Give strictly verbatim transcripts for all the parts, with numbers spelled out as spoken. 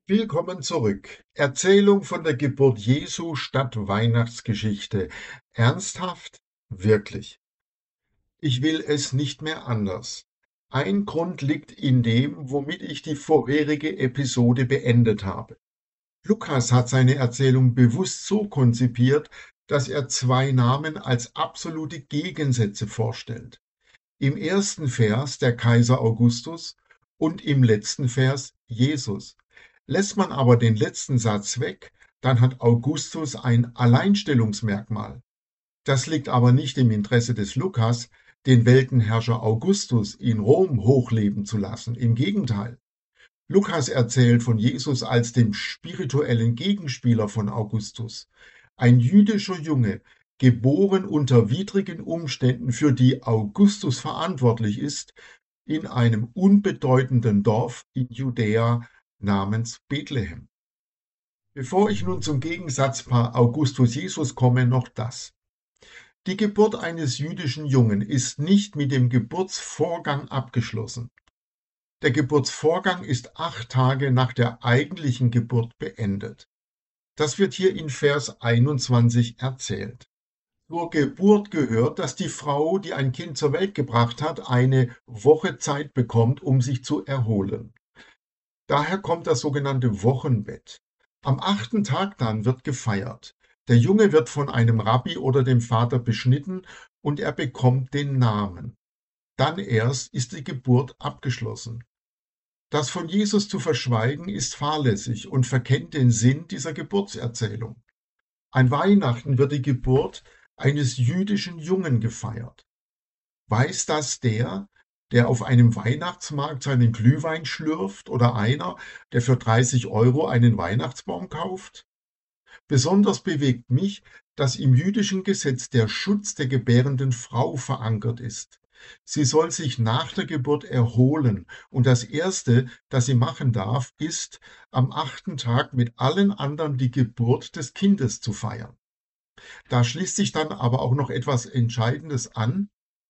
Willkommen zurück. Erzählung von der Geburt Jesu statt Weihnachtsgeschichte. Ernsthaft? Wirklich. Ich will es nicht mehr anders. Ein Grund liegt in dem, womit ich die vorherige Episode beendet habe. Lukas hat seine Erzählung bewusst so konzipiert, dass er zwei Namen als absolute Gegensätze vorstellt. Im ersten Vers der Kaiser Augustus und im letzten Vers Jesus. Lässt man aber den letzten Satz weg, dann hat Augustus ein Alleinstellungsmerkmal. Das liegt aber nicht im Interesse des Lukas, den Weltenherrscher Augustus in Rom hochleben zu lassen. Im Gegenteil. Lukas erzählt von Jesus als dem spirituellen Gegenspieler von Augustus. Ein jüdischer Junge, geboren unter widrigen Umständen, für die Augustus verantwortlich ist, in einem unbedeutenden Dorf in Judäa namens Bethlehem. Bevor ich nun zum Gegensatzpaar Augustus-Jesus komme, noch das. Die Geburt eines jüdischen Jungen ist nicht mit dem Geburtsvorgang abgeschlossen. Der Geburtsvorgang ist acht Tage nach der eigentlichen Geburt beendet. Das wird hier in Vers einundzwanzig erzählt. Zur Geburt gehört, dass die Frau, die ein Kind zur Welt gebracht hat, eine Woche Zeit bekommt, um sich zu erholen. Daher kommt das sogenannte Wochenbett. Am achten Tag dann wird gefeiert. Der Junge wird von einem Rabbi oder dem Vater beschnitten und er bekommt den Namen. Dann erst ist die Geburt abgeschlossen. Das von Jesus zu verschweigen ist fahrlässig und verkennt den Sinn dieser Geburtserzählung. An Weihnachten wird die Geburt eines jüdischen Jungen gefeiert. Weiß das der, der auf einem Weihnachtsmarkt seinen Glühwein schlürft, oder einer, der für dreißig Euro einen Weihnachtsbaum kauft? Besonders bewegt mich, dass im jüdischen Gesetz der Schutz der gebärenden Frau verankert ist. Sie soll sich nach der Geburt erholen, und das Erste, das sie machen darf, ist, am achten Tag mit allen anderen die Geburt des Kindes zu feiern. Da schließt sich dann aber auch noch etwas Entscheidendes an,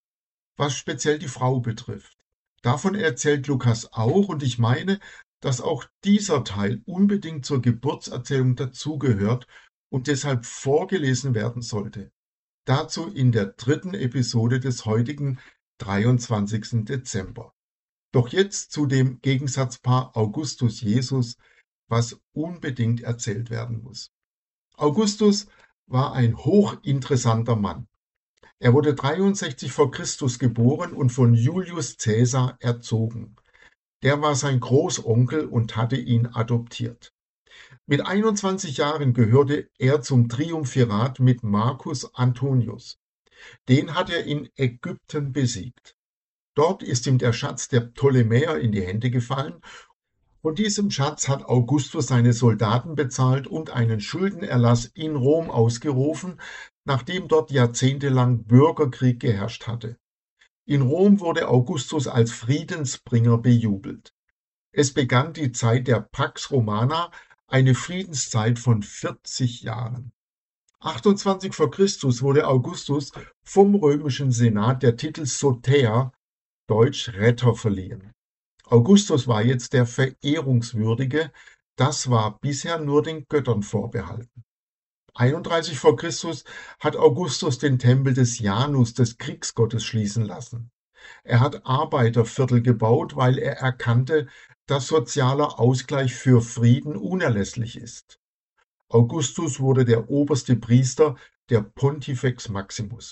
was speziell die Frau betrifft. Davon erzählt Lukas auch, und ich meine, dass auch dieser Teil unbedingt zur Geburtserzählung dazugehört und deshalb vorgelesen werden sollte. Dazu in der dritten Episode des heutigen dreiundzwanzigsten Dezember. Doch jetzt zu dem Gegensatzpaar Augustus-Jesus, was unbedingt erzählt werden muss. Augustus war ein hochinteressanter Mann. Er wurde dreiundsechzig vor Christus geboren und von Julius Caesar erzogen. Der war sein Großonkel und hatte ihn adoptiert. Mit einundzwanzig Jahren gehörte er zum Triumphirat mit Marcus Antonius. Den hat er in Ägypten besiegt. Dort ist ihm der Schatz der Ptolemäer in die Hände gefallen. Von diesem Schatz hat Augustus seine Soldaten bezahlt und einen Schuldenerlass in Rom ausgerufen, nachdem dort jahrzehntelang Bürgerkrieg geherrscht hatte. In Rom wurde Augustus als Friedensbringer bejubelt. Es begann die Zeit der Pax Romana, eine Friedenszeit von vierzig Jahren. achtundzwanzig vor Christus wurde Augustus vom römischen Senat der Titel Soter, deutsch Retter, verliehen. Augustus war jetzt der Verehrungswürdige, das war bisher nur den Göttern vorbehalten. einunddreißig vor Christus hat Augustus den Tempel des Janus, des Kriegsgottes, schließen lassen. Er hat Arbeiterviertel gebaut, weil er erkannte, dass sozialer Ausgleich für Frieden unerlässlich ist. Augustus wurde der oberste Priester, der Pontifex Maximus.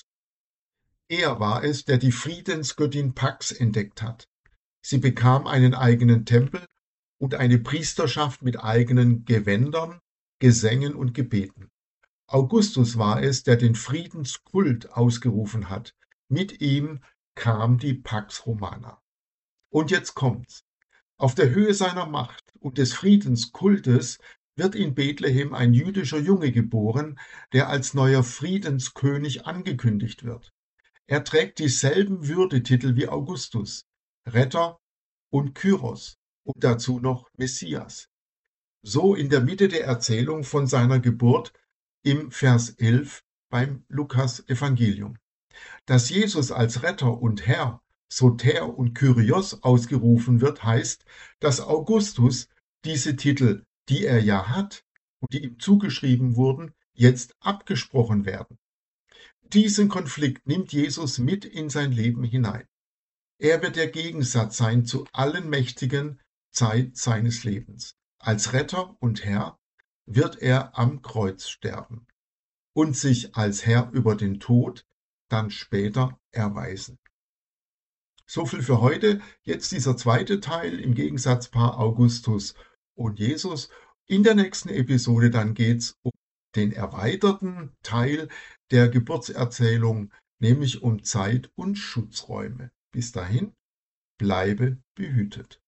Er war es, der die Friedensgöttin Pax entdeckt hat. Sie bekam einen eigenen Tempel und eine Priesterschaft mit eigenen Gewändern, Gesängen und Gebeten. Augustus war es, der den Friedenskult ausgerufen hat. Mit ihm kam die Pax Romana. Und jetzt kommt's. Auf der Höhe seiner Macht und des Friedenskultes wird in Bethlehem ein jüdischer Junge geboren, der als neuer Friedenskönig angekündigt wird. Er trägt dieselben Würdetitel wie Augustus, Retter und Kyros und dazu noch Messias. So in der Mitte der Erzählung von seiner Geburt im Vers elf beim Lukas-Evangelium. Dass Jesus als Retter und Herr, Soter und Kyrios ausgerufen wird, heißt, dass Augustus diese Titel die er ja hat und die ihm zugeschrieben wurden, jetzt abgesprochen werden. Diesen Konflikt nimmt Jesus mit in sein Leben hinein. Er wird der Gegensatz sein zu allen mächtigen Zeit seines Lebens. Als Retter und Herr wird er am Kreuz sterben und sich als Herr über den Tod dann später erweisen. So viel für heute. Jetzt dieser zweite Teil im Gegensatzpaar Augustus und Jesus. In der nächsten Episode dann geht's um den erweiterten Teil der Geburtserzählung, nämlich um Zeit und Schutzräume. Bis dahin, bleibe behütet.